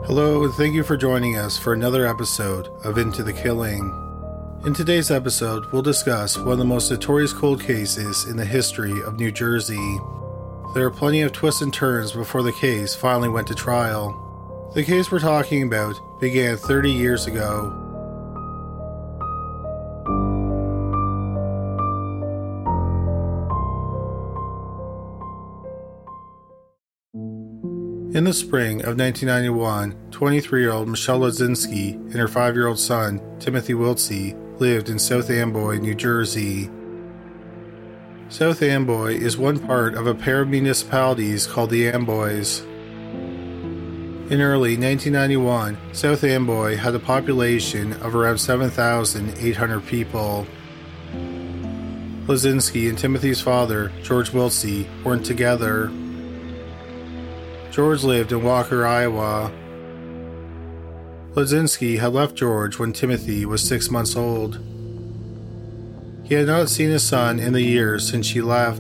Hello, and thank you for joining us for another episode of Into the Killing. In today's episode, we'll discuss one of the most notorious cold cases in the history of New Jersey. There are plenty of twists and turns before the case finally went to trial. The case we're talking about began 30 years ago. In the spring of 1991, 23-year-old Michelle Lazinski and her 5-year-old son, Timothy Wiltsey, lived in South Amboy, New Jersey. South Amboy is one part of a pair of municipalities called the Amboys. In early 1991, South Amboy had a population of around 7,800 people. Lazinski and Timothy's father, George Wiltsey, weren't together. George lived in Walker, Iowa. Lazinski had left George when Timothy was 6 months old. He had not seen his son in the years since she left.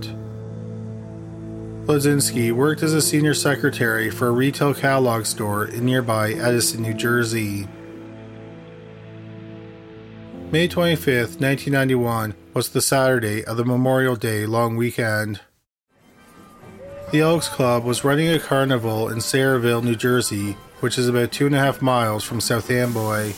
Lazinski worked as a senior secretary for a retail catalog store in nearby Edison, New Jersey. May 25, 1991 was the Saturday of the Memorial Day long weekend. The Elks Club was running a carnival in Sayreville, New Jersey, which is about 2.5 miles from South Amboy.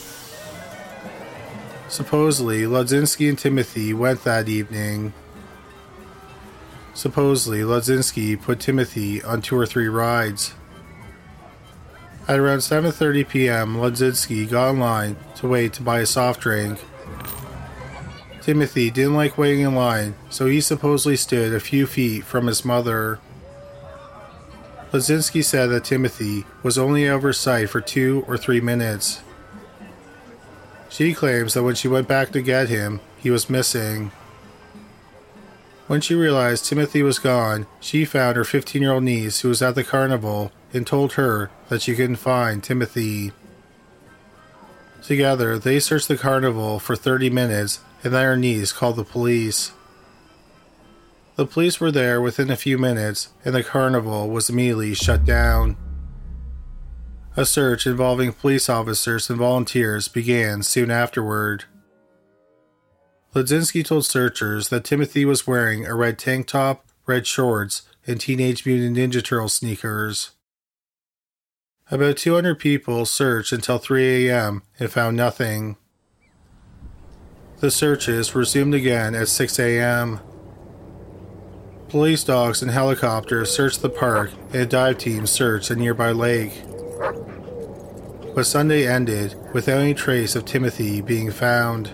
Supposedly, Lazinski and Timothy went that evening. Supposedly, Lazinski put Timothy on 2 or 3 rides. At around 7:30 p.m., Lazinski got in line to wait to buy a soft drink. Timothy didn't like waiting in line, so he supposedly stood a few feet from his mother. Lazinski said that Timothy was only out of her sight for 2 or 3 minutes. She claims that when she went back to get him, he was missing. When she realized Timothy was gone, she found her 15-year-old niece who was at the carnival and told her that she couldn't find Timothy. Together, they searched the carnival for 30 minutes and then her niece called the police. The police were there within a few minutes, and the carnival was immediately shut down. A search involving police officers and volunteers began soon afterward. Lazinski told searchers that Timothy was wearing a red tank top, red shorts, and Teenage Mutant Ninja Turtle sneakers. About 200 people searched until 3 a.m. and found nothing. The searches resumed again at 6 a.m. Police dogs and helicopters searched the park and a dive team searched a nearby lake. But Sunday ended without any trace of Timothy being found.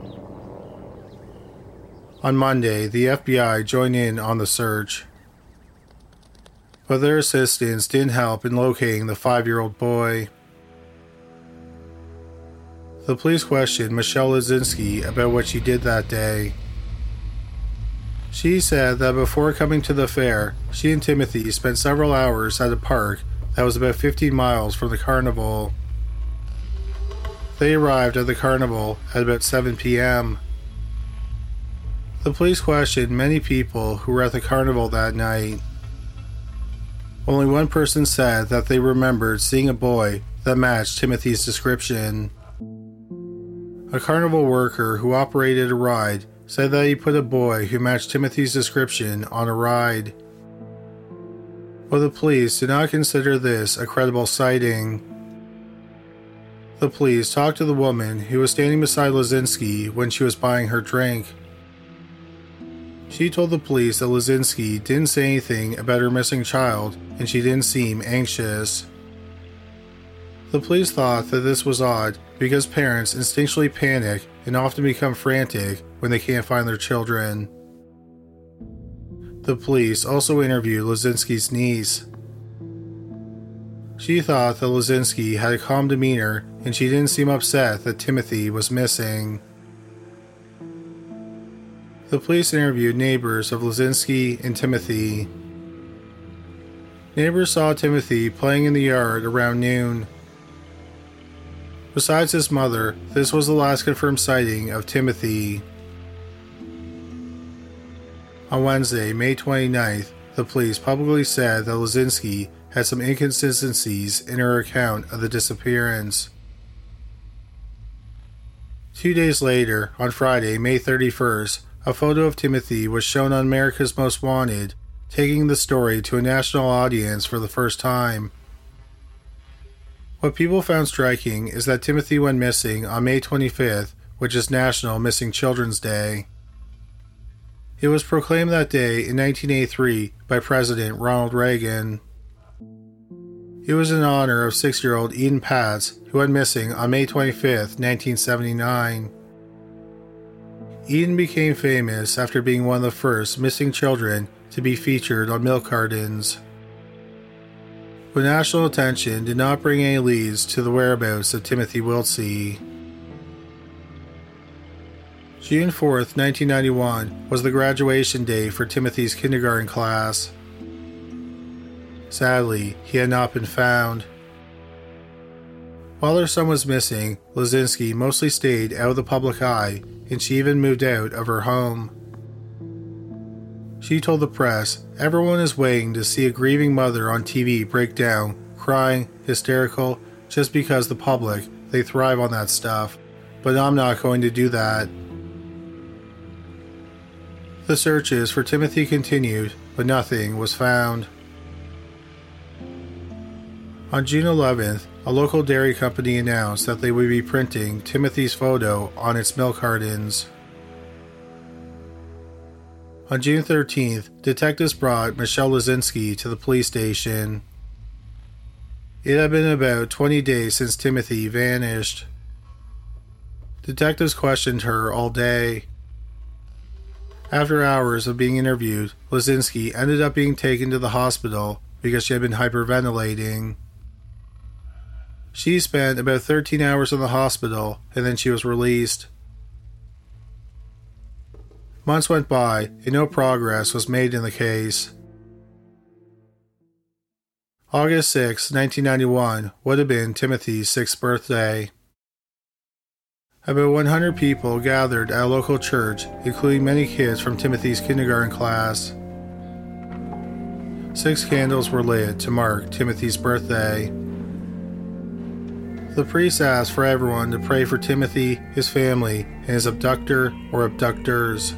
On Monday, the FBI joined in on the search. But their assistance didn't help in locating the 5-year-old boy. The police questioned Michelle Lazinski about what she did that day. She said that before coming to the fair, she and Timothy spent several hours at a park that was about 15 miles from the carnival. They arrived at the carnival at about 7 p.m. The police questioned many people who were at the carnival that night. Only one person said that they remembered seeing a boy that matched Timothy's description. A carnival worker who operated a ride said that he put a boy who matched Timothy's description on a ride. But the police did not consider this a credible sighting. The police talked to the woman who was standing beside Lazinski when she was buying her drink. She told the police that Lazinski didn't say anything about her missing child and she didn't seem anxious. The police thought that this was odd because parents instinctually panic and often become frantic when they can't find their children. The police also interviewed Lazinski's niece. She thought that Lazinski had a calm demeanor and she didn't seem upset that Timothy was missing. The police interviewed neighbors of Lazinski and Timothy. Neighbors saw Timothy playing in the yard around noon. Besides his mother, this was the last confirmed sighting of Timothy. On Wednesday, May 29th, the police publicly said that Lazinski had some inconsistencies in her account of the disappearance. 2 days later, on Friday, May 31st, a photo of Timothy was shown on America's Most Wanted, taking the story to a national audience for the first time. What people found striking is that Timothy went missing on May 25th, which is National Missing Children's Day. It was proclaimed that day in 1983 by President Ronald Reagan. It was in honor of 6-year-old Eden Patz, who went missing on May 25, 1979. Eden became famous after being one of the first missing children to be featured on milk cartons. But national attention did not bring any leads to the whereabouts of Timothy Wiltsey. June 4, 1991 was the graduation day for Timothy's kindergarten class. Sadly, he had not been found. While her son was missing, Lazinski mostly stayed out of the public eye, and she even moved out of her home. She told the press, "Everyone is waiting to see a grieving mother on TV break down, crying, hysterical, just because the public, they thrive on that stuff. But I'm not going to do that." The searches for Timothy continued, but nothing was found. On June 11th, a local dairy company announced that they would be printing Timothy's photo on its milk cartons. On June 13th, detectives brought Michelle Lazinski to the police station. It had been about 20 days since Timothy vanished. Detectives questioned her all day. After hours of being interviewed, Lazinski ended up being taken to the hospital because she had been hyperventilating. She spent about 13 hours in the hospital, and then she was released. Months went by, and no progress was made in the case. August 6, 1991 would have been Timothy's 6th birthday. About 100 people gathered at a local church, including many kids from Timothy's kindergarten class. 6 candles were lit to mark Timothy's birthday. The priest asked for everyone to pray for Timothy, his family, and his abductor or abductors.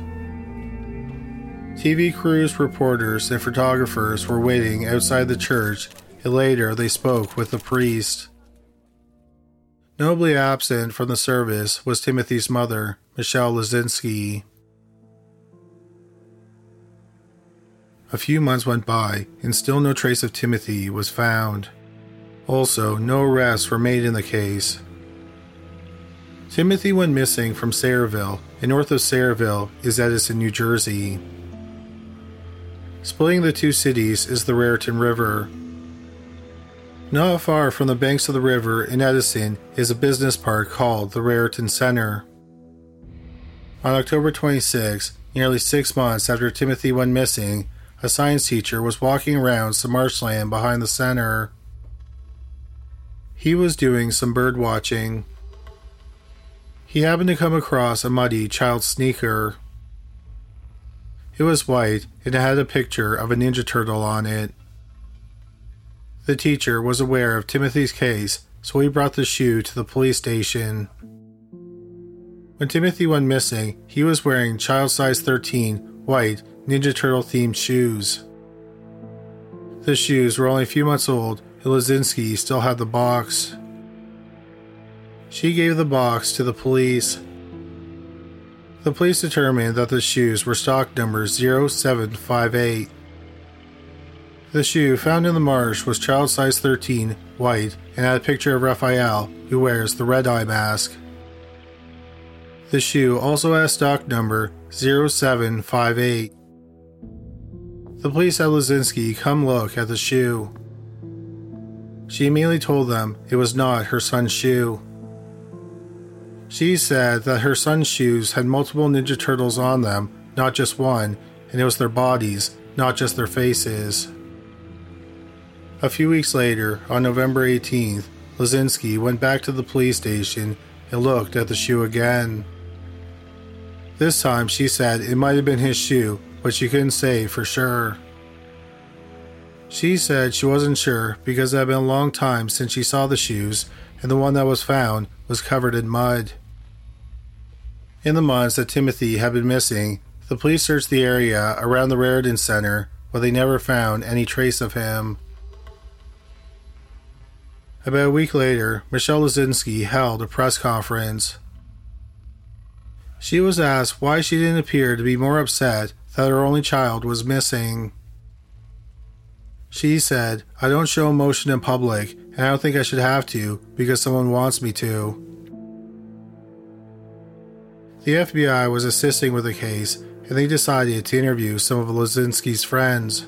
TV crews, reporters, and photographers were waiting outside the church, and later they spoke with the priest. Notably absent from the service was Timothy's mother, Michelle Lazinski. A few months went by, and still no trace of Timothy was found. Also, no arrests were made in the case. Timothy went missing from Sayreville, and north of Sayreville is Edison, New Jersey. Splitting the two cities is the Raritan River. Not far from the banks of the river in Edison is a business park called the Raritan Center. On October 26, nearly 6 months after Timothy went missing, a science teacher was walking around some marshland behind the center. He was doing some bird watching. He happened to come across a muddy child's sneaker. It was white and it had a picture of a Ninja Turtle on it. The teacher was aware of Timothy's case, so he brought the shoe to the police station. When Timothy went missing, he was wearing child size 13 white Ninja Turtle themed shoes. The shoes were only a few months old, and Lazinski still had the box. She gave the box to the police. The police determined that the shoes were stock number 0758. The shoe found in the marsh was child size 13, white, and had a picture of Raphael, who wears the red eye mask. The shoe also has stock number 0758. The police had Lazinski come look at the shoe. She immediately told them it was not her son's shoe. She said that her son's shoes had multiple Ninja Turtles on them, not just one, and it was their bodies, not just their faces. A few weeks later, on November 18th, Lazinski went back to the police station and looked at the shoe again. This time she said it might have been his shoe, but she couldn't say for sure. She said she wasn't sure because it had been a long time since she saw the shoes, and the one that was found was covered in mud. In the months that Timothy had been missing, the police searched the area around the Raritan Center, but they never found any trace of him. About a week later, Michelle Lazinski held a press conference. She was asked why she didn't appear to be more upset that her only child was missing. She said, "I don't show emotion in public, and I don't think I should have to because someone wants me to." The FBI was assisting with the case, and they decided to interview some of Lazinski's friends.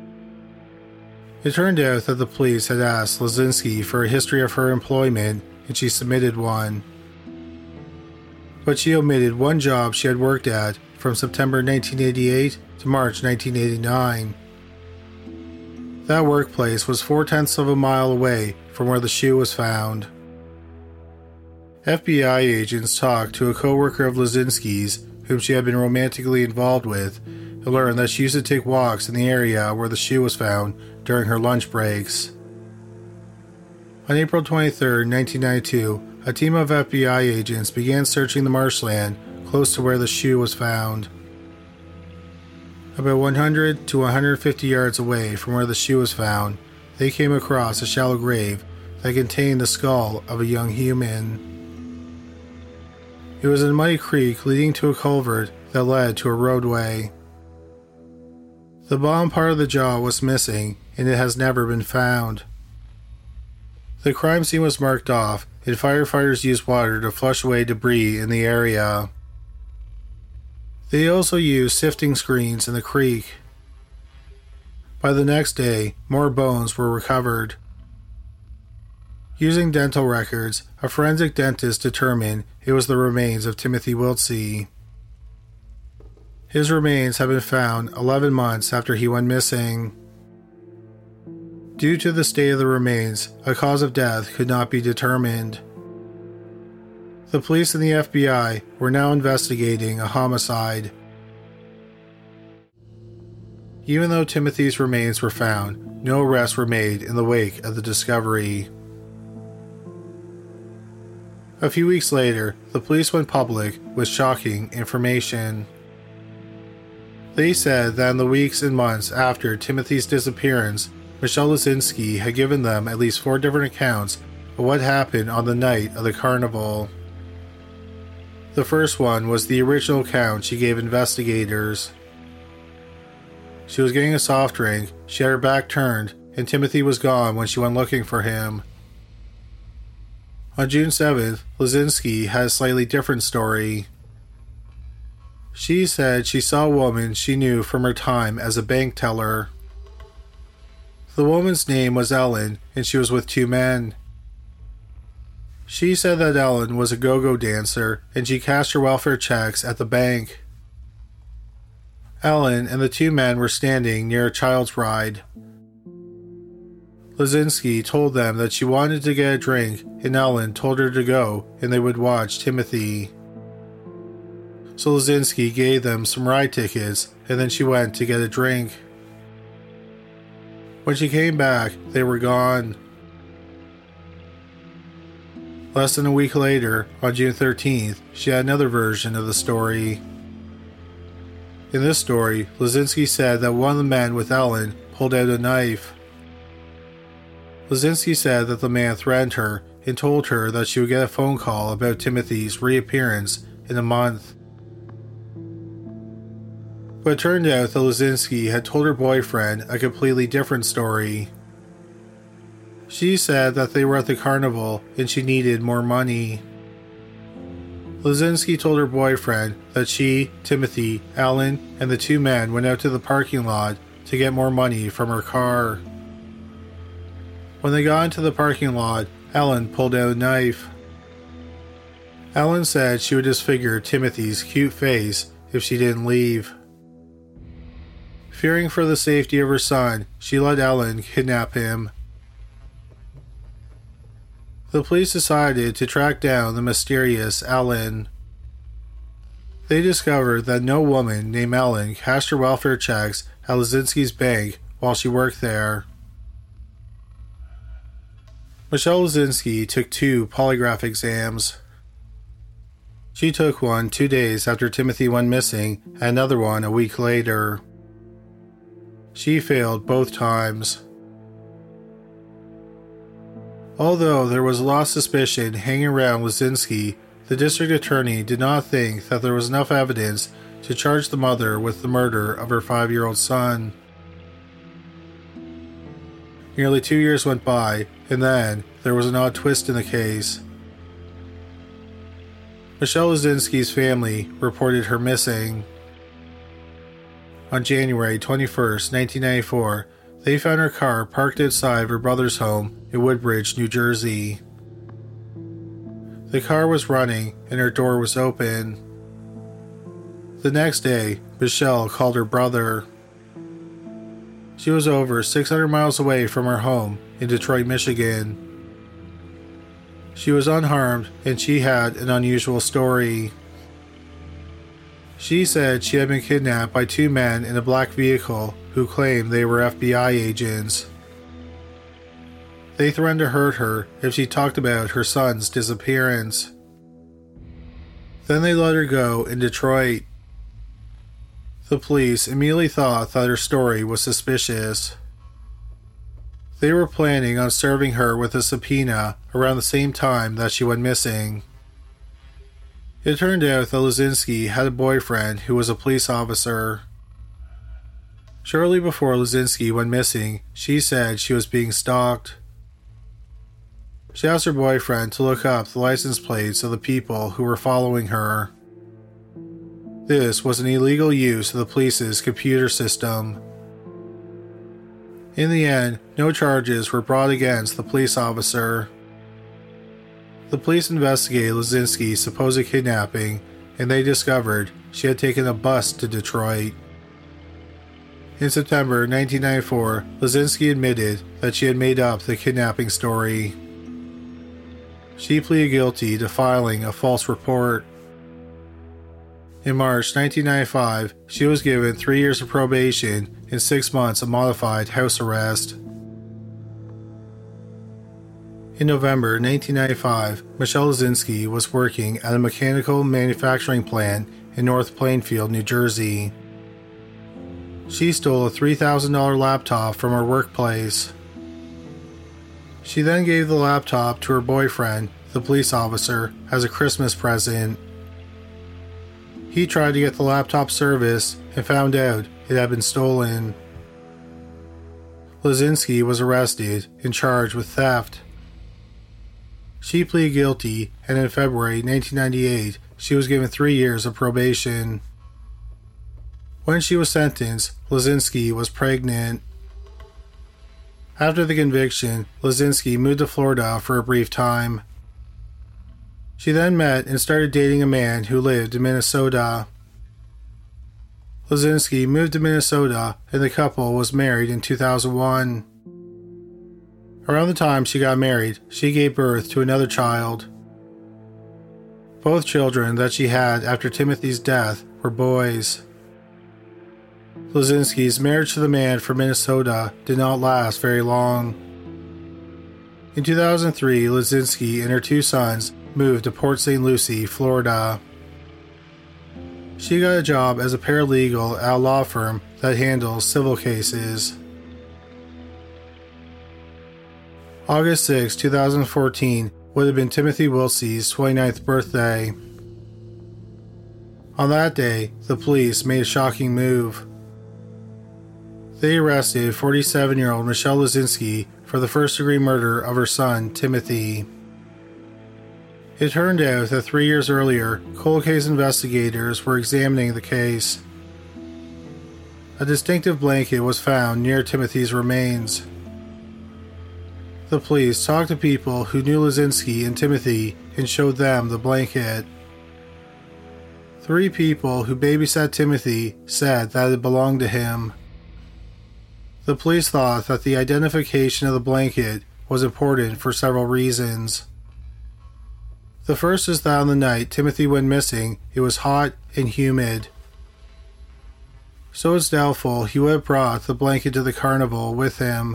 It turned out that the police had asked Lazinski for a history of her employment, and she submitted one. But she omitted one job she had worked at from September 1988 to March 1989. That workplace was 4/10 of a mile away from where the shoe was found. FBI agents talked to a co-worker of Lazinski's, whom she had been romantically involved with, and learned that she used to take walks in the area where the shoe was found during her lunch breaks. On April 23, 1992, a team of FBI agents began searching the marshland close to where the shoe was found. About 100 to 150 yards away from where the shoe was found, they came across a shallow grave that contained the skull of a young human. It was a muddy creek leading to a culvert that led to a roadway. The bottom part of the jaw was missing, and it has never been found. The crime scene was marked off, and firefighters used water to flush away debris in the area. They also used sifting screens in the creek. By the next day, more bones were recovered. Using dental records, a forensic dentist determined it was the remains of Timothy Wiltsey. His remains had been found 11 months after he went missing. Due to the state of the remains, a cause of death could not be determined. The police and the FBI were now investigating a homicide. Even though Timothy's remains were found, no arrests were made in the wake of the discovery. A few weeks later, the police went public with shocking information. They said that in the weeks and months after Timothy's disappearance, Michelle Lazinski had given them at least 4 different accounts of what happened on the night of the carnival. The first one was the original account she gave investigators. She was getting a soft drink, she had her back turned, and Timothy was gone when she went looking for him. On June 7th, Lazinski had a slightly different story. She said she saw a woman she knew from her time as a bank teller. The woman's name was Ellen, and she was with 2 men. She said that Ellen was a go-go dancer, and she cashed her welfare checks at the bank. Ellen and the 2 men were standing near a child's ride. Lazinski told them that she wanted to get a drink, and Ellen told her to go, and they would watch Timothy. So Lazinski gave them some ride tickets, and then she went to get a drink. When she came back, they were gone. Less than a week later, on June 13th, she had another version of the story. In this story, Lazinski said that one of the men with Ellen pulled out a knife. Lazinski said that the man threatened her and told her that she would get a phone call about Timothy's reappearance in a month. But it turned out that Lazinski had told her boyfriend a completely different story. She said that they were at the carnival and she needed more money. Lazinski told her boyfriend that she, Timothy, Ellen, and the 2 men went out to the parking lot to get more money from her car. When they got into the parking lot, Ellen pulled out a knife. Ellen said she would disfigure Timothy's cute face if she didn't leave. Fearing for the safety of her son, she let Ellen kidnap him. The police decided to track down the mysterious Ellen. They discovered that no woman named Ellen cashed her welfare checks at Lazinski's bank while she worked there. Michelle Lazinski took 2 polygraph exams. She took one 2 days after Timothy went missing and another one a week later. She failed both times. Although there was a lot of suspicion hanging around Lazinski, the district attorney did not think that there was enough evidence to charge the mother with the murder of her 5-year-old son. Nearly 2 years went by, and then there was an odd twist in the case. Michelle Lazinski's family reported her missing. On January 21st, 1994, they found her car parked outside her brother's home in Woodbridge, New Jersey. The car was running and her door was open. The next day, Michelle called her brother. She was over 600 miles away from her home in Detroit, Michigan. She was unharmed and she had an unusual story. She said she had been kidnapped by 2 men in a black vehicle who claimed they were FBI agents. They threatened to hurt her if she talked about her son's disappearance. Then they let her go in Detroit. The police immediately thought that her story was suspicious. They were planning on serving her with a subpoena around the same time that she went missing. It turned out that Lazinski had a boyfriend who was a police officer. Shortly before Lazinski went missing, she said she was being stalked. She asked her boyfriend to look up the license plates of the people who were following her. This was an illegal use of the police's computer system. In the end, no charges were brought against the police officer. The police investigated Lazinski's supposed kidnapping, and they discovered she had taken a bus to Detroit. In September 1994, Lazinski admitted that she had made up the kidnapping story. She pleaded guilty to filing a false report. In March 1995, she was given 3 years of probation and 6 months of modified house arrest. In November 1995, Michelle Lazinski was working at a mechanical manufacturing plant in North Plainfield, New Jersey. She stole a $3,000 laptop from her workplace. She then gave the laptop to her boyfriend, the police officer, as a Christmas present. He tried to get the laptop serviced and found out it had been stolen. Lazinski was arrested and charged with theft. She pleaded guilty, and in February 1998, she was given 3 years of probation. When she was sentenced, Lazinski was pregnant. After the conviction, Lazinski moved to Florida for a brief time. She then met and started dating a man who lived in Minnesota. Lazinski moved to Minnesota and the couple was married in 2001. Around the time she got married, she gave birth to another child. Both children that she had after Timothy's death were boys. Lazinski's marriage to the man from Minnesota did not last very long. In 2003, Lazinski and her 2 sons moved to Port St. Lucie, Florida. She got a job as a paralegal at a law firm that handles civil cases. August 6, 2014 would have been Timothy Wiltsey's 29th birthday. On that day, the police made a shocking move. They arrested 47-year-old Michelle Lazinski for the first-degree murder of her son, Timothy. It turned out that 3 years earlier, cold case investigators were examining the case. A distinctive blanket was found near Timothy's remains. The police talked to people who knew Lazinski and Timothy and showed them the blanket. 3 people who babysat Timothy said that it belonged to him. The police thought that the identification of the blanket was important for several reasons. The first is that on the night Timothy went missing, it was hot and humid. so it's doubtful he would have brought the blanket to the carnival with him.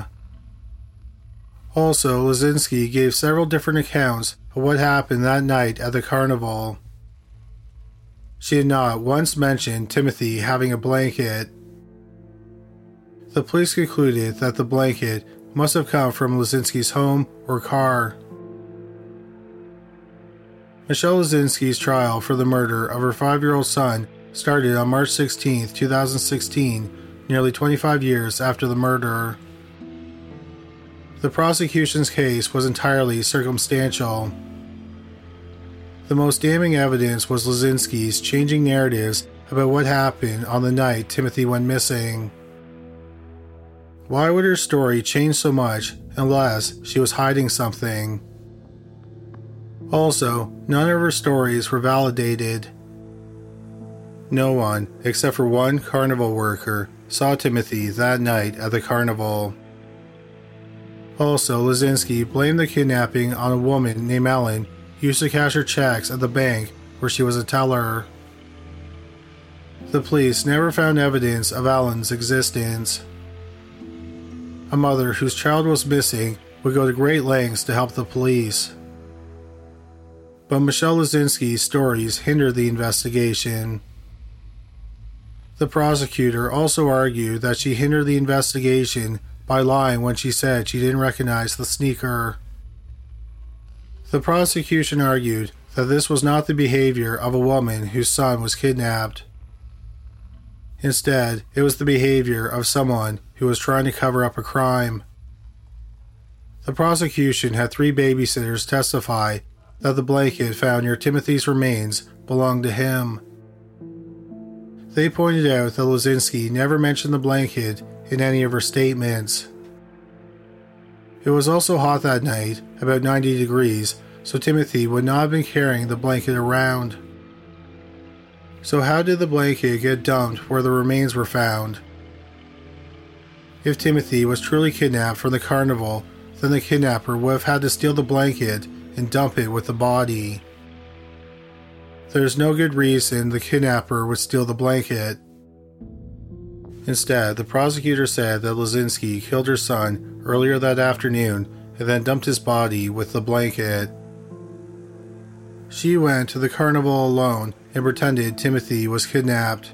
Also, Lazinski gave several different accounts of what happened that night at the carnival. She had not once mentioned Timothy having a blanket. The police concluded that the blanket must have come from Lazinski's home or car. Michelle Lazinski's trial for the murder of her 5-year-old son started on March 16, 2016, nearly 25 years after the murder. The prosecution's case was entirely circumstantial. The most damning evidence was Lazinski's changing narratives about what happened on the night Timothy went missing. Why would her story change so much unless she was hiding something? Also, none of her stories were validated. No one, except for one carnival worker, saw Timothy that night at the carnival. Also, Lazinski blamed the kidnapping on a woman named Ellen who used to cash her checks at the bank where she was a teller. The police never found evidence of Ellen's existence. A mother whose child was missing would go to great lengths to help the police. But Michelle Lazinski's stories hindered the investigation. The prosecutor also argued that she hindered the investigation by lying when she said she didn't recognize the sneaker. The prosecution argued that this was not the behavior of a woman whose son was kidnapped. Instead, it was the behavior of someone who was trying to cover up a crime. The prosecution had 3 babysitters testify that the blanket found near Timothy's remains belonged to him. They pointed out that Lazinski never mentioned the blanket in any of her statements. It was also hot that night, about 90 degrees, so Timothy would not have been carrying the blanket around. So how did the blanket get dumped where the remains were found? If Timothy was truly kidnapped from the carnival, then the kidnapper would have had to steal the blanket and dump it with the body. There is no good reason the kidnapper would steal the blanket. Instead, the prosecutor said that Lazinski killed her son earlier that afternoon and then dumped his body with the blanket. She went to the carnival alone and pretended Timothy was kidnapped.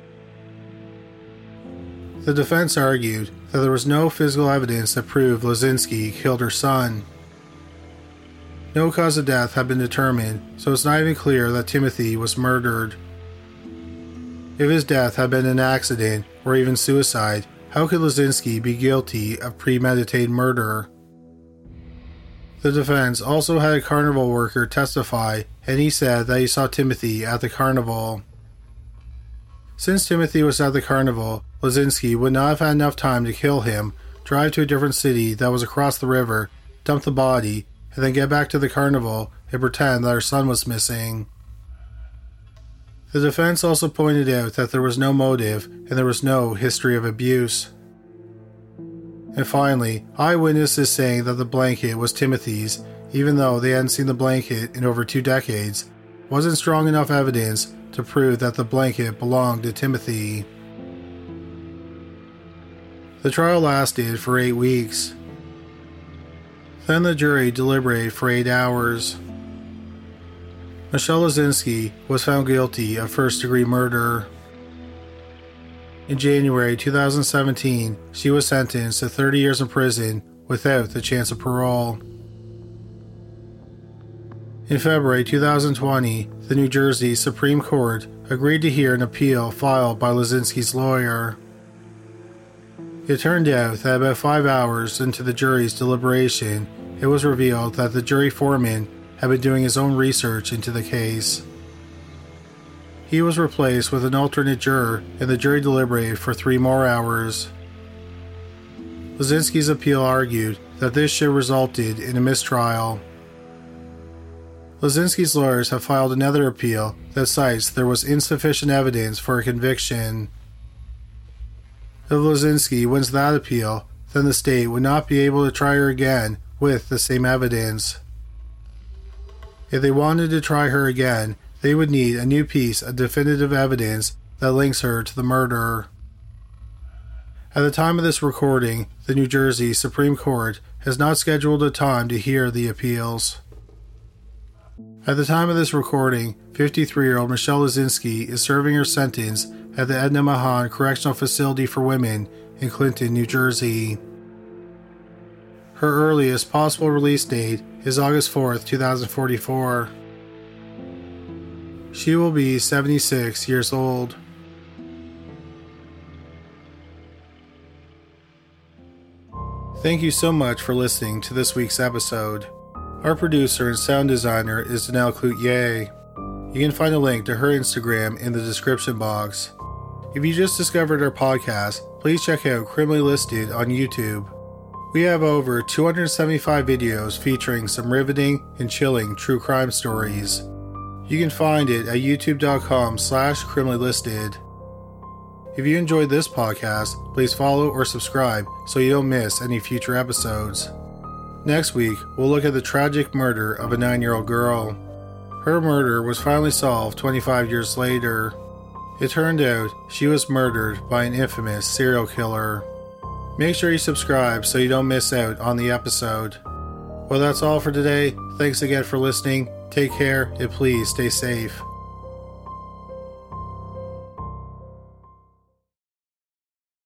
The defense argued that there was no physical evidence that proved Lazinski killed her son. No cause of death had been determined, so it's not even clear that Timothy was murdered. If his death had been an accident or even suicide, how could Lazinski be guilty of premeditated murder? The defense also had a carnival worker testify, and he said that he saw Timothy at the carnival. Since Timothy was at the carnival, Lazinski would not have had enough time to kill him, drive to a different city that was across the river, dump the body, and then get back to the carnival and pretend that her son was missing. The defense also pointed out that there was no motive and there was no history of abuse. And finally, eyewitnesses saying that the blanket was Timothy's, even though they hadn't seen the blanket in over 2 decades, wasn't strong enough evidence to prove that the blanket belonged to Timothy. The trial lasted for 8 weeks. Then the jury deliberated for 8 hours. Michelle Lazinski was found guilty of first-degree murder. In January 2017, she was sentenced to 30 years in prison without the chance of parole. In February 2020, the New Jersey Supreme Court agreed to hear an appeal filed by Lazinski's lawyer. It turned out that about 5 hours into the jury's deliberation, it was revealed that the jury foreman had been doing his own research into the case. He was replaced with an alternate juror, and the jury deliberated for 3 more hours. Lazinski's appeal argued that this should have resulted in a mistrial. Lazinski's lawyers have filed another appeal that cites there was insufficient evidence for a conviction. If Lazinski wins that appeal, then the state would not be able to try her again with the same evidence. If they wanted to try her again, they would need a new piece of definitive evidence that links her to the murder. At the time of this recording, the New Jersey Supreme Court has not scheduled a time to hear the appeals. At the time of this recording, 53-year-old Michelle Lazinski is serving her sentence at the Edna Mahan Correctional Facility for Women in Clinton, New Jersey. Her earliest possible release date is August 4th, 2044. She will be 76 years old. Thank you so much for listening to this week's episode. Our producer and sound designer is Danelle Cloutier. You can find a link to her Instagram in the description box. If you just discovered our podcast, please check out Criminally Listed on YouTube. We have over 275 videos featuring some riveting and chilling true crime stories. You can find it at youtube.com/criminallylisted. If you enjoyed this podcast, please follow or subscribe so you don't miss any future episodes. Next week, we'll look at the tragic murder of a 9-year-old girl. Her murder was finally solved 25 years later. It turned out she was murdered by an infamous serial killer. Make sure you subscribe so you don't miss out on the episode. Well, that's all for today. Thanks again for listening. Take care and please stay safe.